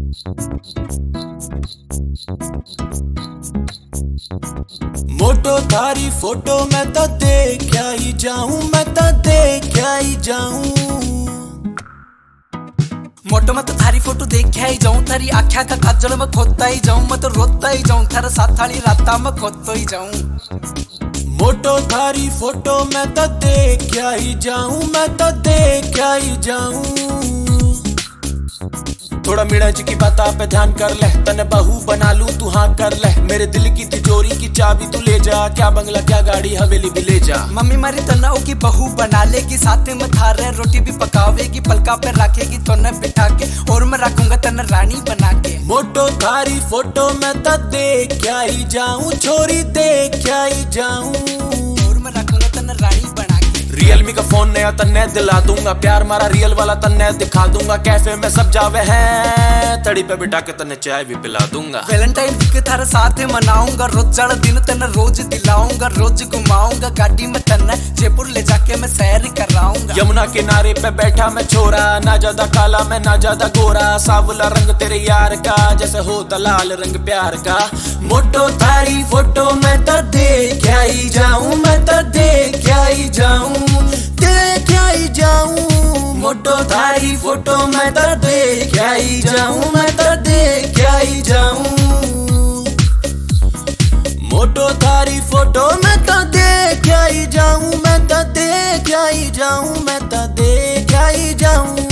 मोटो थारी फोटो मैं तो देखा ही जाऊं, मैं तो देखा ही जाऊं। मोटो मैं तो थारी फोटो देखा ही जाऊं, थारी आख्या का काजल में खोता ही जाऊं, मैं तो रोता ही जाऊं, थारा साथ वाली राता में खोता ही जाऊं। मोटो थारी फोटो मैं तो देखा ही जाऊं, मैं तो देखा ही जाऊं। थोड़ा मिर्च की बात पे ध्यान कर ले, तने बहू बना लूं तू हाँ कर ले। मेरे दिल की तिजोरी की चाबी तू ले जा, क्या बंगला क्या गाड़ी हवेली भी ले जा। मम्मी मारी तन्ना की बहू बना लेगी, साथ में थारे रोटी भी पकावेगी, पलका पे रखेगी तन्ने बिठा के, और मैं रखूंगा तन्ने रानी बना के। मोटो थारी फोटो मैं तो देखा ही जाऊं, छोरी देखा ही जाऊं, और मैं रखूंगा तन्ने रानी बना के। रियलमी का फोन नया तन्ने दिला दूंगा, प्यार मारा रियल वाला तन्ने दिखा दूंगा। कैफे में सब जावे हैं, तड़ी पे बिठा के तन्ने चाय भी पिला दूंगा। वैलेंटाइन वीक थारे साथ मनाऊंगा, रोज चढ़ दिन तन्ने रोज दिलाऊंगा, रोज घुमाऊंगा गाड़ी में तन्ने जयपुर ले जाके मैं सैर कराऊंगा। यमुना किनारे पे बैठा मैं छोरा, ना ज्यादा काला मैं ना ज्यादा गोरा, सावला रंग तेरे यार का जैसे होता लाल रंग प्यार का। मोटो थारी फोटो मैं तो देखा ही जाऊं, मैं तो देखा ही जाऊं, देखा ही जाऊं। मोटो थारी फोटो मैं तो देखा ही जाऊं, मैं तो देखा ही जाऊं। मोटो थारी फोटो मैं तो देखा ही जाऊं, मैं तो देखा ही जाऊं, मैं तो देखा ही जाऊं।